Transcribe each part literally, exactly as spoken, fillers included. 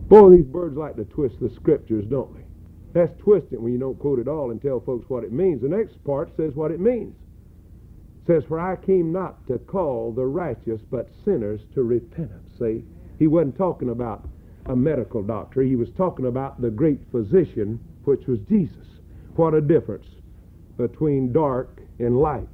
Boy, these birds like to twist the scriptures, don't they? That's twisting when you don't quote it all and tell folks what it means. The next part says what it means. It says, for I came not to call the righteous, but sinners to repentance. See, he wasn't talking about a medical doctor. He was talking about the great physician, which was Jesus. What a difference between dark and light.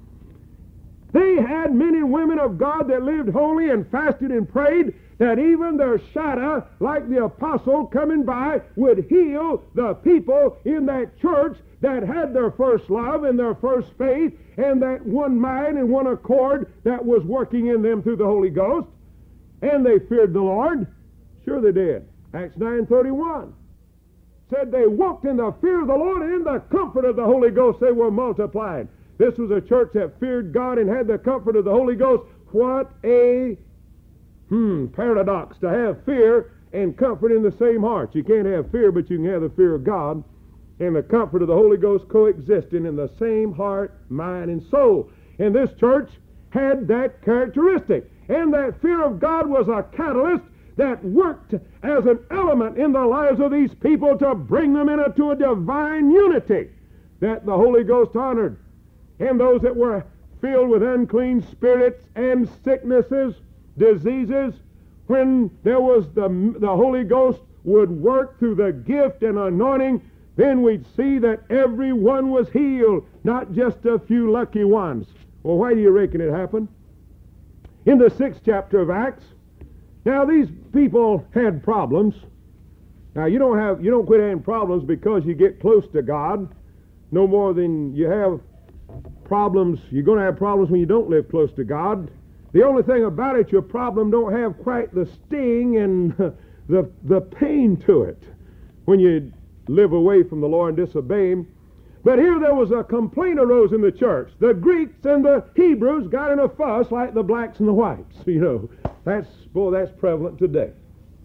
They had men and women of God that lived holy and fasted and prayed, that even their shadow, like the apostle coming by, would heal the people in that church that had their first love and their first faith and that one mind and one accord that was working in them through the Holy Ghost. And they feared the Lord. Sure they did. Acts nine thirty-one said they walked in the fear of the Lord, and in the comfort of the Holy Ghost they were multiplied. This was a church that feared God and had the comfort of the Holy Ghost. What a hmm, paradox to have fear and comfort in the same heart. You can't have fear, but you can have the fear of God and the comfort of the Holy Ghost coexisting in the same heart, mind, and soul. And this church had that characteristic. And that fear of God was a catalyst that worked as an element in the lives of these people to bring them into a divine unity that the Holy Ghost honored. And those that were filled with unclean spirits and sicknesses, diseases, when there was the, the Holy Ghost would work through the gift and anointing, then we'd see that everyone was healed, not just a few lucky ones. Well, why do you reckon it happened? In the sixth chapter of Acts, now these people had problems. Now you don't have you don't quit having problems because you get close to God, no more than you have problems. You're going to have problems when you don't live close to God. The only thing about it, your problem don't have quite the sting and the the pain to it when you live away from the Lord and disobey Him. But here there was a complaint arose in the church. The Greeks and the Hebrews got in a fuss like the blacks and the whites. You know, that's, boy, that's prevalent today.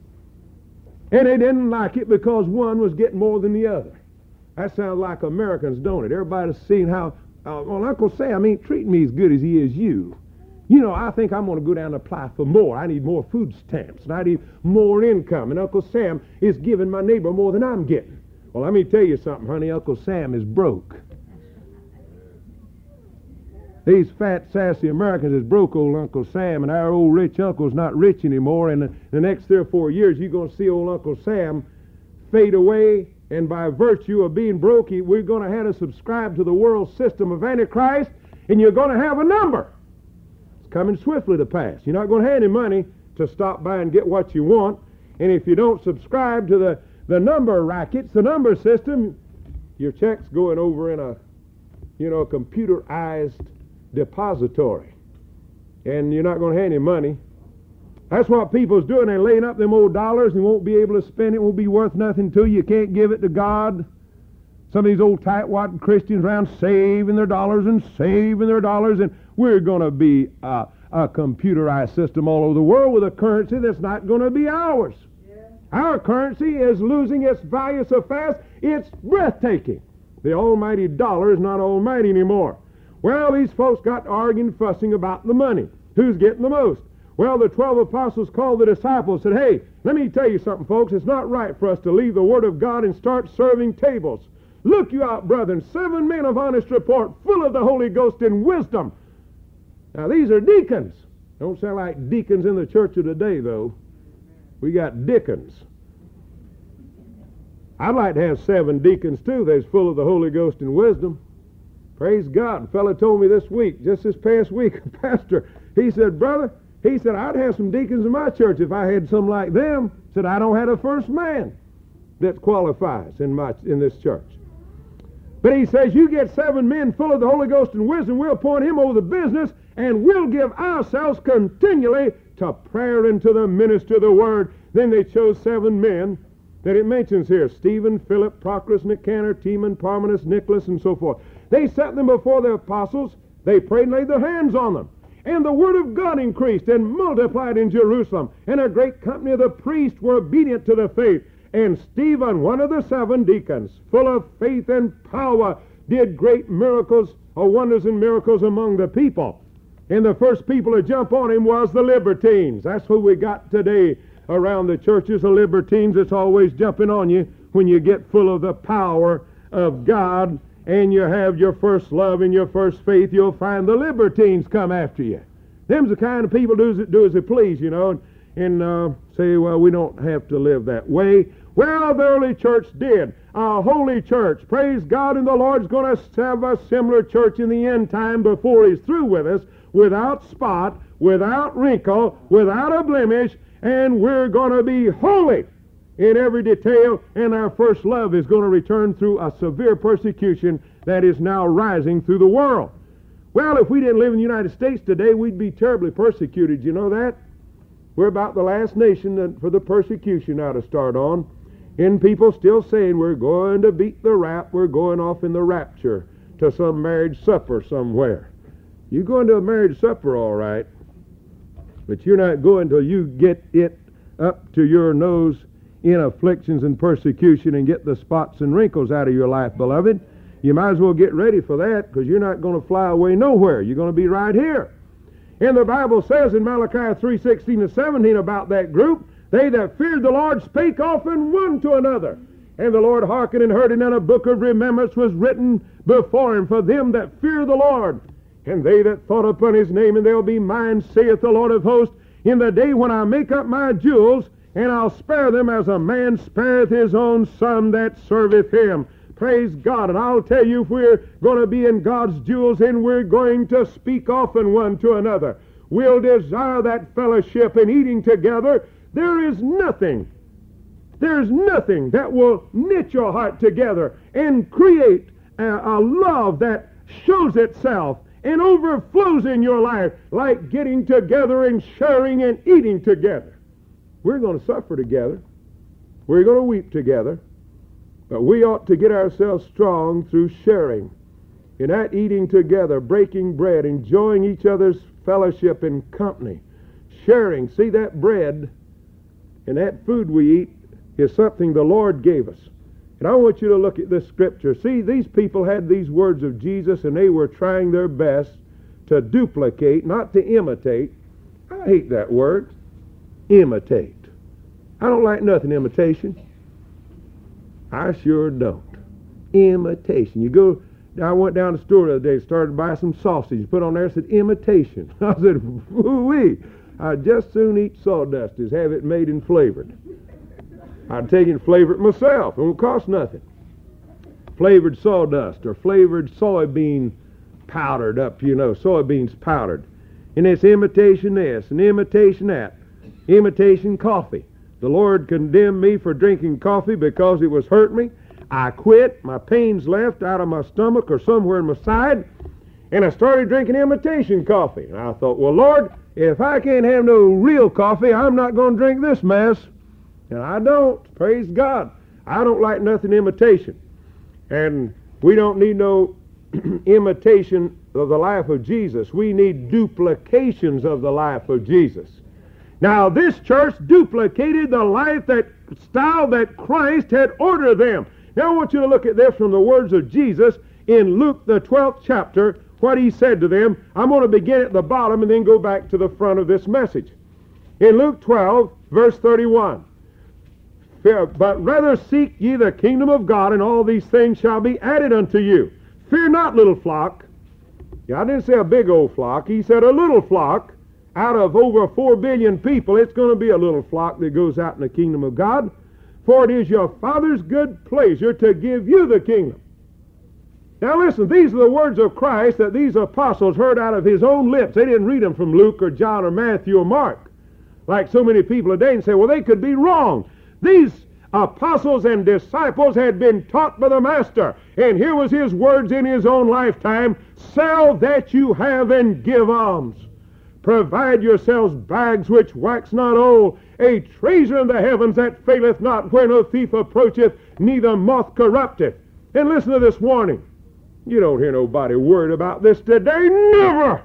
And they didn't like it because one was getting more than the other. That sounds like Americans, don't it? Everybody's seeing how, uh, well, Uncle Sam ain't treating me as good as he is you. You know, I think I'm going to go down and apply for more. I need more food stamps, and I need more income. And Uncle Sam is giving my neighbor more than I'm getting. Well, let me tell you something, honey. Uncle Sam is broke. These fat, sassy Americans is broke old Uncle Sam, and our old rich uncle's not rich anymore. And in the next three or four years, you're going to see old Uncle Sam fade away, and by virtue of being broke, we're going to have to subscribe to the world system of Antichrist, and you're going to have a number. It's coming swiftly to pass. You're not going to have any money to stop by and get what you want, and if you don't subscribe to the The number rackets, the number system, your check's going over in a, you know, a computerized depository. And you're not going to have any money. That's what people's doing. They're laying up them old dollars and won't be able to spend it. It won't be worth nothing to you. You can't give it to God. Some of these old tightwad Christians around saving their dollars and saving their dollars. And we're going to be a, a computerized system all over the world with a currency that's not going to be ours. Our currency is losing its value so fast, it's breathtaking. The almighty dollar is not almighty anymore. Well, these folks got arguing, fussing about the money. Who's getting the most? Well, the twelve apostles called the disciples and said, hey, let me tell you something, folks. It's not right for us to leave the Word of God and start serving tables. Look you out, brethren, seven men of honest report, full of the Holy Ghost and wisdom. Now, these are deacons. Don't sound like deacons in the church of today, though. We got deacons. I'd like to have seven deacons too that's full of the Holy Ghost and wisdom. Praise God. A fellow told me this week, just this past week, a pastor, he said, brother, he said, I'd have some deacons in my church if I had some like them. He said, I don't have a first man that qualifies in my in this church. But he says, you get seven men full of the Holy Ghost and wisdom, we'll appoint him over the business, and we'll give ourselves continually to prayer and to the ministry of the Word. Then they chose seven men that it mentions here, Stephen, Philip, Procrus, Nicanor, Timon, Parmenas, Nicholas, and so forth. They set them before the apostles, they prayed and laid their hands on them. And the Word of God increased and multiplied in Jerusalem, and a great company of the priests were obedient to the faith. And Stephen, one of the seven deacons, full of faith and power, did great miracles, or wonders and miracles among the people. And the first people to jump on him was the libertines. That's who we got today. around the churches of libertines that's always jumping on you when you get full of the power of God and you have your first love and your first faith. You'll find the libertines come after you. Them's the kind of people do as, do as they please, you know, and, and uh, say, well, we don't have to live that way. Well, the early church did. A holy church. Praise God, and the Lord's going to have a similar church in the end time before He's through with us, without spot, without wrinkle, without a blemish, and we're going to be holy in every detail, and our first love is going to return through a severe persecution that is now rising through the world. Well, if we didn't live in the United States today, we'd be terribly persecuted. You know that? We're about the last nation that for the persecution now to start on. And people still saying we're going to beat the rap, we're going off in the rapture to some marriage supper somewhere. You're going to a marriage supper, all right, but you're not going till you get it up to your nose in afflictions and persecution and get the spots and wrinkles out of your life, beloved. You might as well get ready for that, because you're not going to fly away nowhere. You're going to be right here. And the Bible says in Malachi three sixteen and seventeen about that group, they that feared the Lord spake often one to another. And the Lord hearkened and heard, and then a book of remembrance was written before Him for them that fear the Lord. And they that thought upon His name, and they'll be mine, saith the Lord of hosts, in the day when I make up my jewels, and I'll spare them as a man spareth his own son that serveth him. Praise God. And I'll tell you, if we're going to be in God's jewels, and we're going to speak often one to another, we'll desire that fellowship and eating together. There is nothing, there's nothing that will knit your heart together and create a, a love that shows itself and overflows in your life like getting together and sharing and eating together. We're going to suffer together. We're going to weep together. But we ought to get ourselves strong through sharing, in that eating together, breaking bread, enjoying each other's fellowship and company, sharing. See, that bread and that food we eat is something the Lord gave us. And I want you to look at this scripture. See, these people had these words of Jesus, and they were trying their best to duplicate, not to imitate. I hate that word, imitate. I don't like nothing imitation. I sure don't. Imitation. You go, I went down to the store the other day, started to buy some sausage, put on there, it said imitation. I said, woo-wee, I'd just soon eat sawdust as have it made and flavored. I'd take it and flavor it myself. It won't cost nothing. Flavored sawdust or flavored soybean powdered up, you know, soybeans powdered. And it's imitation this and imitation that. Imitation coffee. The Lord condemned me for drinking coffee because it was hurting me. I quit. My pains left out of my stomach or somewhere in my side, and I started drinking imitation coffee. And I thought, well, Lord, if I can't have no real coffee, I'm not going to drink this mess. And I don't. Praise God. I don't like nothing imitation. And we don't need no imitation of the life of Jesus. We need duplications of the life of Jesus. Now, this church duplicated the life, that style that Christ had ordered them. Now, I want you to look at this from the words of Jesus in Luke, the twelfth chapter, what He said to them. I'm going to begin at the bottom and then go back to the front of this message. In Luke twelve, verse thirty-one, but rather seek ye the kingdom of God, and all these things shall be added unto you. Fear not, little flock. Yeah, I didn't say a big old flock. He said a little flock. Out of over four billion people, it's going to be a little flock that goes out in the kingdom of God. For it is your Father's good pleasure to give you the kingdom. Now listen, these are the words of Christ that these apostles heard out of His own lips. They didn't read them from Luke or John or Matthew or Mark, like so many people today, and say, well, they could be wrong. These apostles and disciples had been taught by the Master, and here was His words in His own lifetime: sell that you have and give alms. Provide yourselves bags which wax not old, a treasure in the heavens that faileth not, where no thief approacheth, neither moth corrupteth. And listen to this warning. You don't hear nobody worried about this today. Never!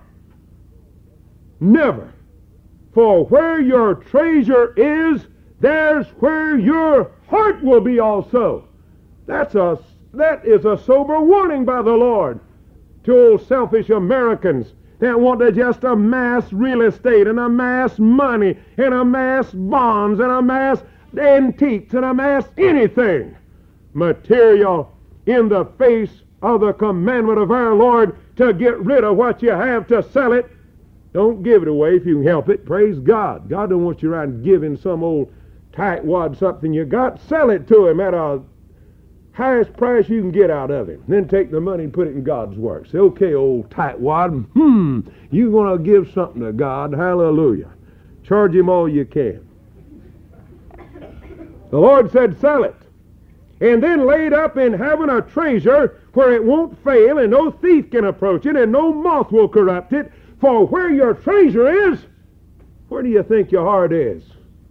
Never. For where your treasure is, there's where your heart will be also. That's a, that is a sober warning by the Lord to old selfish Americans that want to just amass real estate and amass money and amass bonds and amass antiques and amass anything material in the face of the commandment of our Lord to get rid of what you have, to sell it. Don't give it away if you can help it. Praise God. God don't want you around giving some old tightwad something you got. Sell it to him at a highest price you can get out of him. Then take the money and put it in God's work. Say, okay, old tightwad, hmm, you want to give something to God. Hallelujah. Charge him all you can. The Lord said, sell it. And then laid up in heaven a treasure where it won't fail, and no thief can approach it, and no moth will corrupt it. For where your treasure is, where do you think your heart is?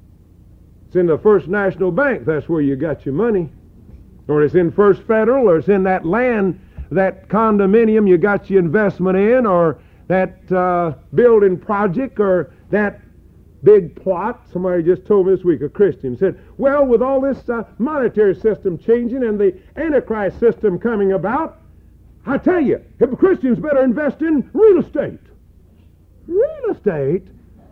It's in the First National Bank. That's where you got your money. Or it's in First Federal, or it's in that land, that condominium you got your investment in, or that uh, building project, or that big plot. Somebody just told me this week, a Christian, said, well, with all this uh, monetary system changing and the Antichrist system coming about, I tell you, if Christians better invest in real estate. Real estate?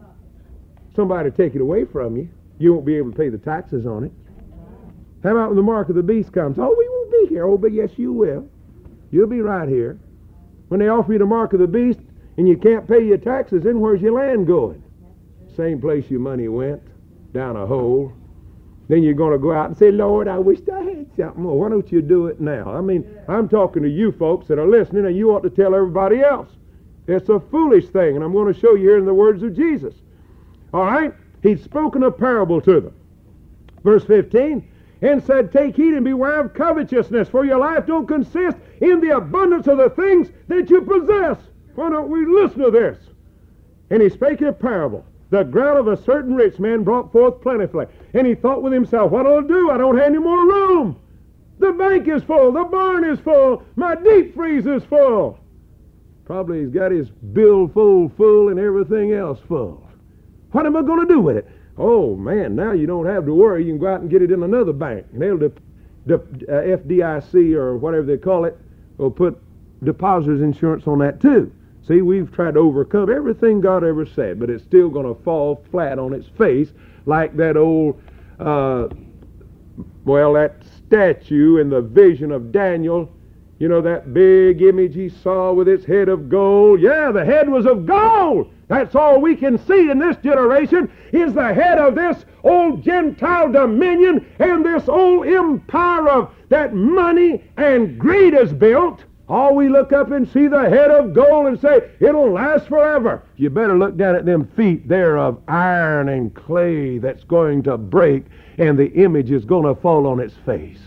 Somebody take it away from you. You won't be able to pay the taxes on it. How about when the mark of the beast comes? Oh, we won't be here. Oh, but yes, you will. You'll be right here. When they offer you the mark of the beast and you can't pay your taxes, then where's your land going? Same place your money went, down a hole. Then you're going to go out and say, Lord, I wish I had something more. Why don't you do it now? I mean, I'm talking to you folks that are listening, and you ought to tell everybody else. It's a foolish thing, and I'm going to show you here in the words of Jesus. All right? He'd spoken a parable to them. Verse fifteen, and said, take heed and beware of covetousness, for your life don't consist in the abundance of the things that you possess. Why don't we listen to this? And he spake a parable. The ground of a certain rich man brought forth plentifully. And he thought with himself, what'll I do? I don't have any more room. The bank is full. The barn is full. My deep freeze is full. Probably he's got his billfold full and everything else full. What am I going to do with it? Oh, man, now you don't have to worry. You can go out and get it in another bank. And they'll, de- de- uh, F D I C or whatever they call it, will put depositors insurance on that too. See, we've tried to overcome everything God ever said, but it's still going to fall flat on its face like that old, uh, well, that statue in the vision of Daniel. You know, that big image he saw with its head of gold. Yeah, the head was of gold. That's all we can see in this generation is the head of this old Gentile dominion and this old empire of that money and greed has built. All we look up and see the head of gold and say, it'll last forever. You better look down at them feet there of iron and clay that's going to break, and the image is going to fall on its face.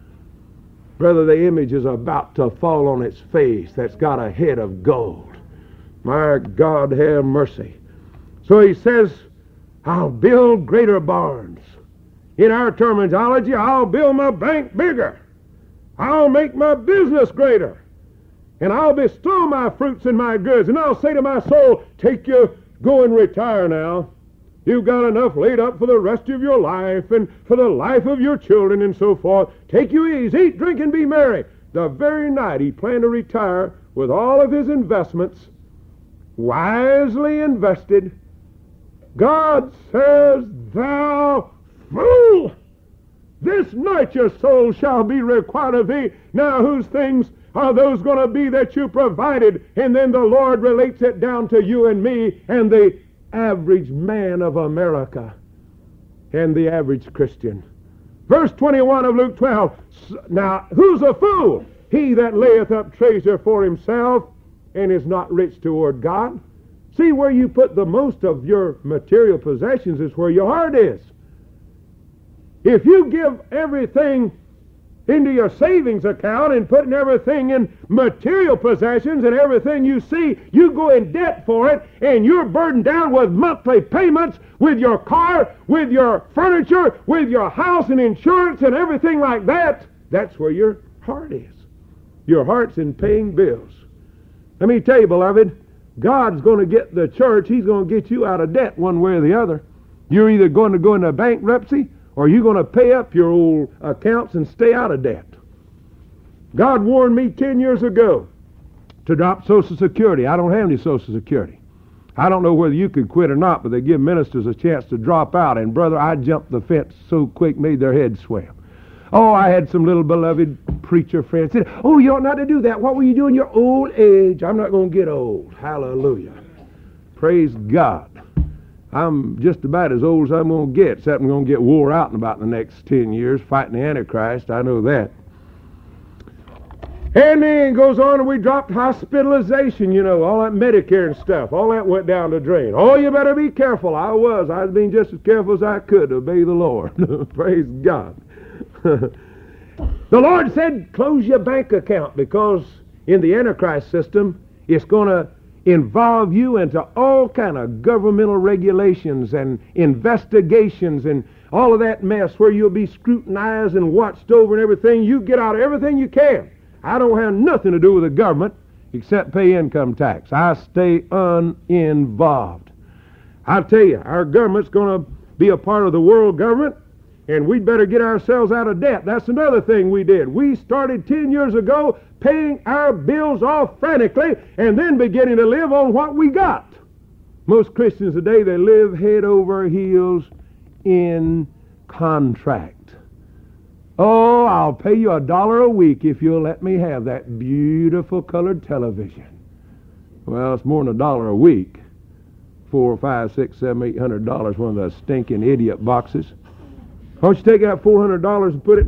Brother, the image is about to fall on its face that's got a head of gold. My God, have mercy. So he says, I'll build greater barns. In our terminology, I'll build my bank bigger. I'll make my business greater. And I'll bestow my fruits and my goods. And I'll say to my soul, take you, go and retire now. You've got enough laid up for the rest of your life and for the life of your children and so forth. Take you easy, eat, drink, and be merry. The very night he planned to retire with all of his investments, wisely invested, God says, thou fool, this night your soul shall be required of thee. Now whose things are those going to be that you provided? And then the Lord relates it down to you and me and the average man of America and the average Christian. Verse twenty-one of Luke twelve. Now, who's a fool? He that layeth up treasure for himself and is not rich toward God. See, where you put the most of your material possessions is where your heart is. If you give everything into your savings account and putting everything in material possessions and everything you see, you go in debt for it, and you're burdened down with monthly payments, with your car, with your furniture, with your house and insurance and everything like that. That's where your heart is. Your heart's in paying bills. Let me tell you, beloved, God's going to get the church, He's going to get you out of debt one way or the other. You're either going to go into bankruptcy or you're going to pay up your old accounts and stay out of debt. God warned me ten years ago to drop Social Security. I don't have any Social Security. I don't know whether you could quit or not, but they give ministers a chance to drop out. And brother, I jumped the fence so quick, made their heads swim. Oh, I had some little beloved preacher friends said, oh, you ought not to do that. What will you do in your old age? I'm not going to get old. Hallelujah. Praise God. I'm just about as old as I'm going to get, except I'm going to get wore out in about the next ten years fighting the Antichrist. I know that. And then goes on, and we dropped hospitalization, you know, all that Medicare and stuff. All that went down the drain. Oh, you better be careful. I was. I was being just as careful as I could to obey the Lord. Praise God. The Lord said, close your bank account, because in the Antichrist system, it's going to involve you into all kind of governmental regulations and investigations and all of that mess where you'll be scrutinized and watched over and everything. You get out of everything you can. I don't have nothing to do with the government except pay income tax. I stay uninvolved. I tell you, our government's going to be a part of the world government, and we'd better get ourselves out of debt. That's another thing we did. We started ten years ago paying our bills off frantically and then beginning to live on what we got. Most Christians today, they live head over heels in contract. Oh, I'll pay you a dollar a week if you'll let me have that beautiful colored television. Well, it's more than a dollar a week. Four, five, six, seven, eight hundred dollars, one of those stinking idiot boxes. Why don't you take out four hundred dollars and put it